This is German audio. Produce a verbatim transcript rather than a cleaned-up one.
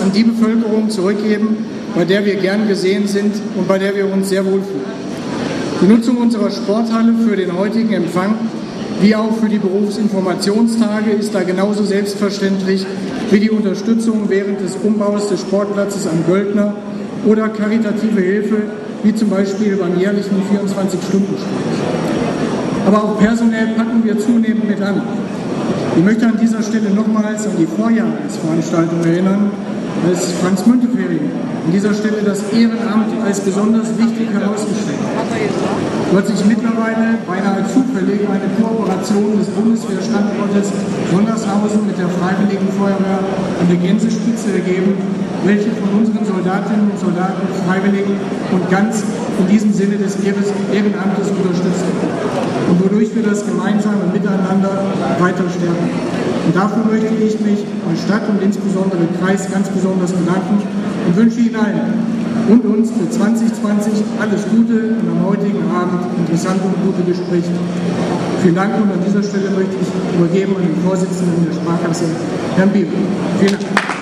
an die Bevölkerung zurückgeben, bei der wir gern gesehen sind und bei der wir uns sehr wohlfühlen. Die Nutzung unserer Sporthalle für den heutigen Empfang wie auch für die Berufsinformationstage ist da genauso selbstverständlich wie die Unterstützung während des Umbaus des Sportplatzes am Göldner oder karitative Hilfe, wie zum Beispiel beim jährlichen vierundzwanzig-Stunden-Sport. Aber auch personell packen wir zunehmend mit an. Ich möchte an dieser Stelle nochmals an die Vorjahresveranstaltung erinnern, als Franz Müntefering an dieser Stelle das Ehrenamt als besonders wichtig herausgestellt hat. So hat sich mittlerweile beinahe zufällig eine Kooperation des Bundeswehrstandortes Sondershausen mit der Freiwilligen Feuerwehr an der Gänsespitze ergeben, welche von unseren Soldatinnen und Soldaten freiwillig und ganz in diesem Sinne des Ehrenamtes unterstützt wird und wodurch wir das gemeinsame Miteinander weiter stärken. Und dafür möchte ich mich als Stadt und insbesondere Kreis ganz besonders bedanken und wünsche Ihnen allen und uns für zwanzig zwanzig alles Gute und am heutigen Abend interessante und gute Gespräche. Vielen Dank und an dieser Stelle möchte ich übergeben an den Vorsitzenden der Sparkasse, Herrn Bieber. Vielen Dank.